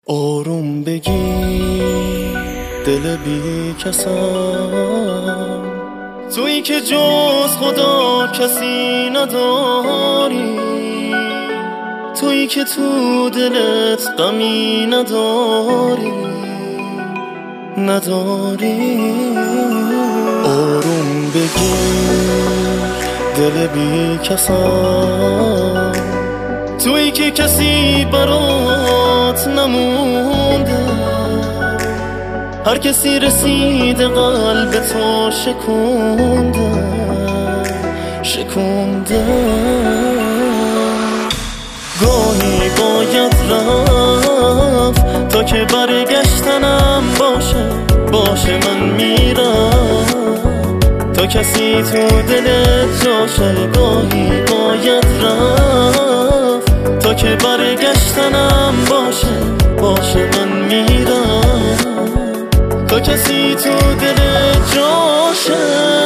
آروم بگیر دل بی کسم، تویی که جز خدا کسی نداری، تویی که تو دلت غمی نداری. آروم بگیر دل بی کسم، تویی که کسی برات نمونده، هر کسی رسیده قلب تو شکونده. گاهی باید رفت تا که برگشتنم باشه من میرم تا کسی تو دلت جاشه. گاهی باید رفت تا که برگشتنم باشه من میرم تا کسی تو دلت جاشه.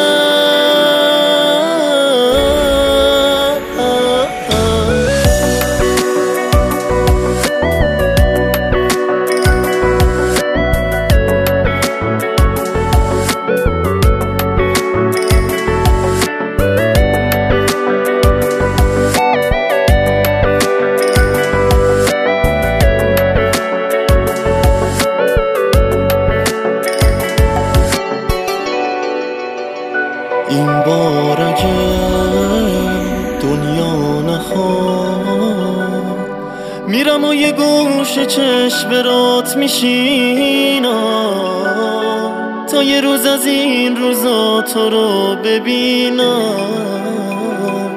این بار اگه دنیا نخواد، میرم و یه گوشه چشم برات میشینم تا یه روز از این روزا تو رو ببینم.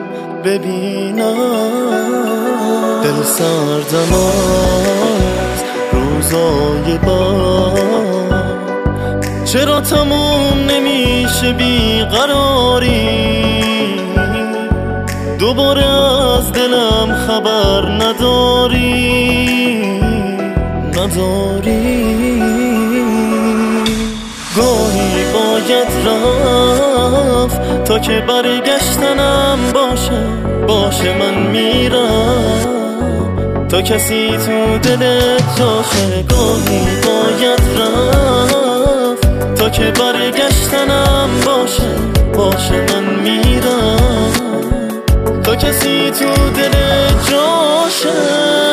دل سردم از روزای بار، چرا تموم نمیشه بیقراری، دوباره از دلم خبر نداری. گاهی باید رفت تا که برگشتنم باشه من میرم تا کسی تو دلت جاشه. گاهی باید رفت تا که برگشتنم باشه من میرم تا کسی تو دلت جاشه.